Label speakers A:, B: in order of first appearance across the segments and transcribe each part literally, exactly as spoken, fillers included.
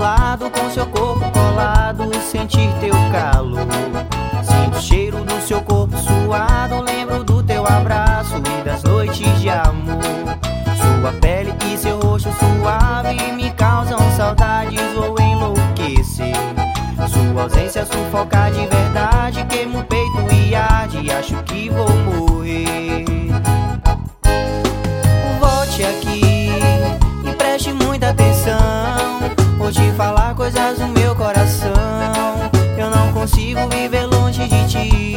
A: lado, com seu corpo colado, sentir teu calor. Sinto o cheiro do seu corpo suado, lembro do teu abraço e das noites de amor. Sua pele e seu rosto suave me causam saudades, vou enlouquecer. Sua ausência sufoca de verdade, queima o peito e arde, acho que vou morrer. Volte aqui e preste muita atenção, vou te falar coisas do meu coração. Eu não consigo viver longe de ti.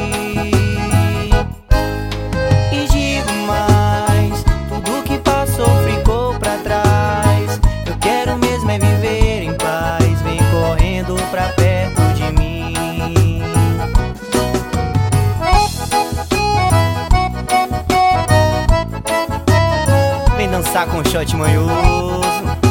A: E digo mais, tudo que passou ficou pra trás. Eu quero mesmo é viver em paz, vem correndo pra perto de mim. Vem dançar com o shot manhoso.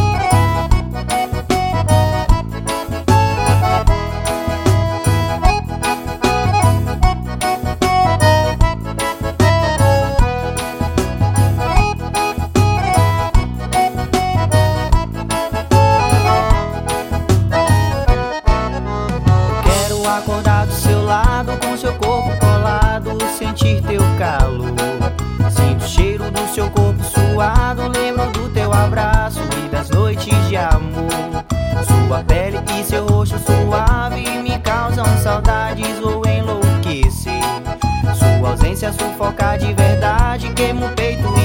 A: Acordar do seu lado, com seu corpo colado, sentir teu calor. Sinto o cheiro do seu corpo suado, lembro do teu abraço e das noites de amor. Sua pele e seu rosto suave me causam saudades, vou enlouquecer. Sua ausência sufoca de verdade, queima o peito